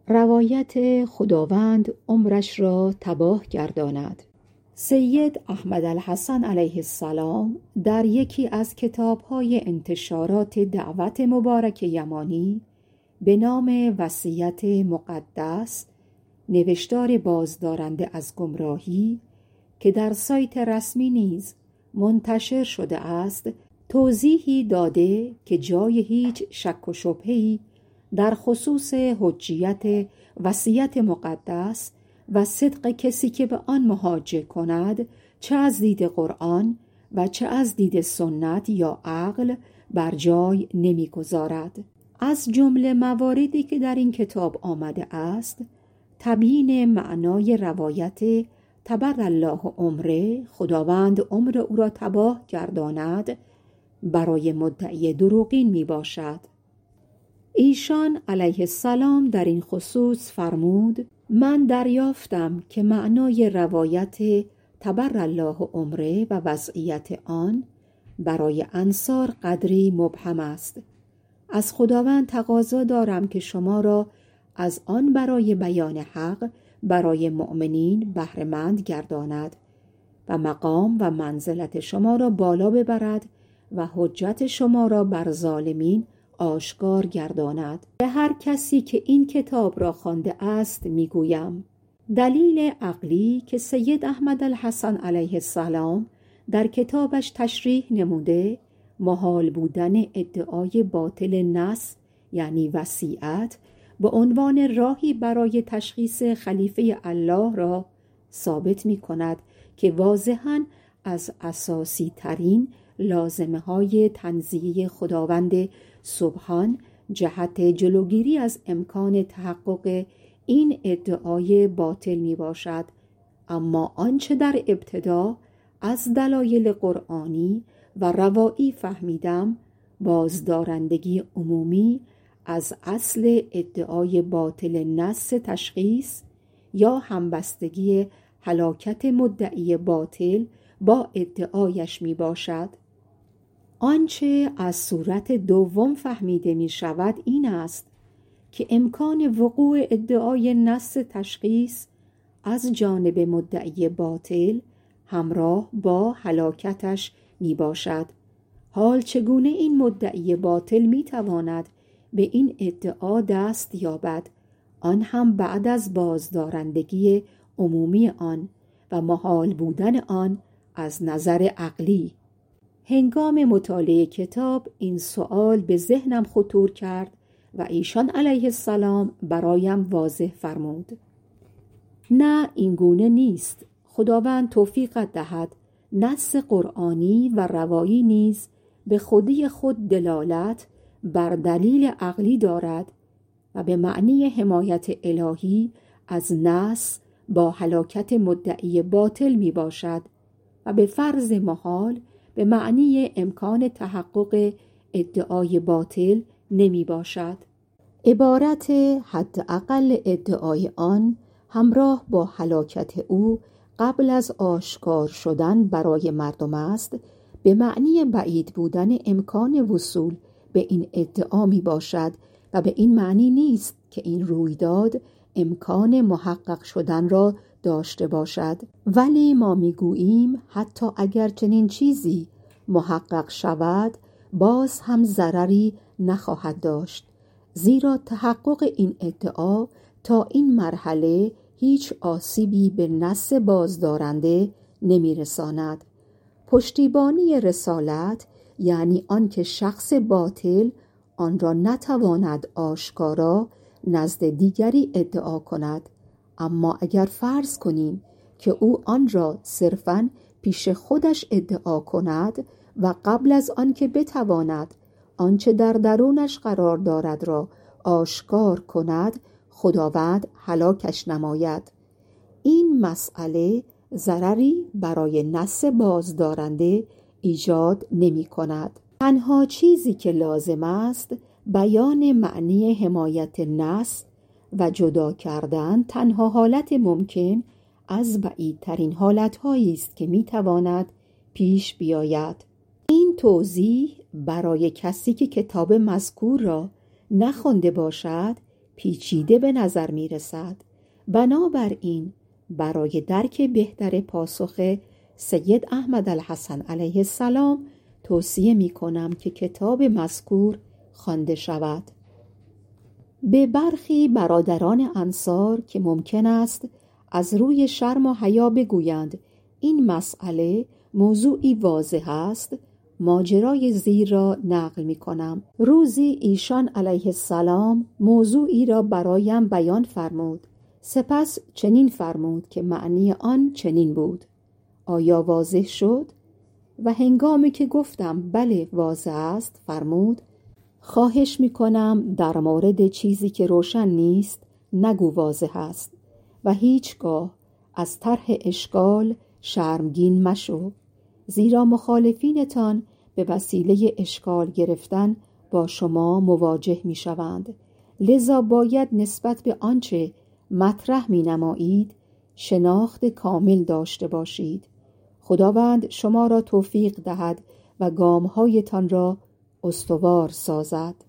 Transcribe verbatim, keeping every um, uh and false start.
روایت خداوند عمرش را تباه گرداند. سید احمد الحسن علیه السلام در یکی از کتاب‌های انتشارات دعوت مبارک یمانی به نام وصیت مقدس، نوشتار بازدارنده از گمراهی که در سایت رسمی نیز منتشر شده است، توضیحی داده که جای هیچ شک و شبهه‌ای در خصوص حجیت وصیت مقدس و صدق کسی که به آن محاجه کند، چه از دید قرآن و چه از دید سنت یا عقل، بر جای نمی‌گذارد. از جمله مواردی که در این کتاب آمده است، تبیین معنای روایت تبر الله عمره، خداوند عمر او را تباه گرداند، برای مدعی دروغین می باشد. ایشان علیه السلام در این خصوص فرمود: من دریافتم که معنای روایت تبر الله عمره و وضعیت آن برای انصار قدری مبهم است. از خداوند تقاضا دارم که شما را از آن برای بیان حق برای مؤمنین بهره‌مند گرداند و مقام و منزلت شما را بالا ببرد و حجت شما را بر ظالمین آشکار گرداند. به هر کسی که این کتاب را خوانده است میگویم: دلیل عقلی که سید احمد الحسن علیه السلام در کتابش تشریح نموده، محال بودن ادعای باطل نص یعنی وصیت به عنوان راهی برای تشخیص خلیفه الله را ثابت می کند که واضحاً از اساسی ترین لازمه های تنزیه خداوند سبحان جهت جلوگیری از امکان تحقق این ادعای باطل می باشد. اما آنچه در ابتدا از دلایل قرآنی و روایی فهمیدم، بازدارندگی عمومی از اصل ادعای باطل نص تشخیص یا همبستگی هلاکت مدعی باطل با ادعایش می باشد. آنچه از صورت دوم فهمیده می شود این است که امکان وقوع ادعای نص تشخیص از جانب مدعی باطل همراه با هلاکتش می باشد. حال چگونه این مدعی باطل می تواند به این ادعا دست یابد، آن هم بعد از بازدارندگی عمومی آن و محال بودن آن از نظر عقلی؟ هنگام مطالعه کتاب این سؤال به ذهنم خطور کرد و ایشان علیه السلام برایم واضح فرمود: نه، این گونه نیست. خداوند توفیقت دهد. نص قرآنی و روایی نیز به خودی خود دلالت بر دلیل عقلی دارد و به معنی حمایت الهی از نص با هلاکت مدعی باطل می باشد و به فرض محال به معنی امکان تحقق ادعای باطل نمی باشد. عبارت حداقل ادعای آن همراه با هلاکت او قبل از آشکار شدن برای مردم است، به معنی بعید بودن امکان وصول به این ادعا می باشد و به این معنی نیست که این رویداد امکان محقق شدن را داشته باشد. ولی ما می گوییم حتی اگر چنین چیزی محقق شود، باز هم ضرری نخواهد داشت، زیرا تحقق این ادعا تا این مرحله هیچ آسیبی به نص بازدارنده نمی رساند. پشتیبانی رسالت یعنی آن که شخص باطل آن را نتواند آشکارا نزد دیگری ادعا کند. اما اگر فرض کنیم که او آن را صرفاً پیش خودش ادعا کند و قبل از آن که بتواند آنچه در درونش قرار دارد را آشکار کند، خداوند هلاکش نماید، این مسئله ضرری برای نص بازدارنده ایجاد نمی کند. تنها چیزی که لازم است بیان معنی حمایت نص و جدا کردن تنها حالت ممکن از بعیدترین حالتهایی است که می تواند پیش بیاید. این توضیح برای کسی که کتاب مذکور را نخوانده باشد پیچیده به نظر می رسد. بنابراین برای درک بهتر پاسخ سید احمد الحسن علیه السلام توصیه می کنم که کتاب مذکور خوانده شود. به برخی برادران انصار که ممکن است از روی شرم و حیا بگویند این مسئله موضوعی واضح است، ماجرای زیر را نقل می کنم. روزی ایشان علیه السلام موضوعی را برایم بیان فرمود. سپس چنین فرمود که معنی آن چنین بود: آیا واضح شد؟ و هنگامی که گفتم بله واضح است، فرمود: خواهش می کنم در مورد چیزی که روشن نیست نگو واضح است و هیچگاه از طرح اشکال شرمگین مشو، زیرا مخالفینتان به وسیله اشکال گرفتن با شما مواجه می شوند. لذا باید نسبت به آنچه مطرح می نمایید شناخت کامل داشته باشید. خداوند شما را توفیق دهد و گامهایتان را استوار سازد.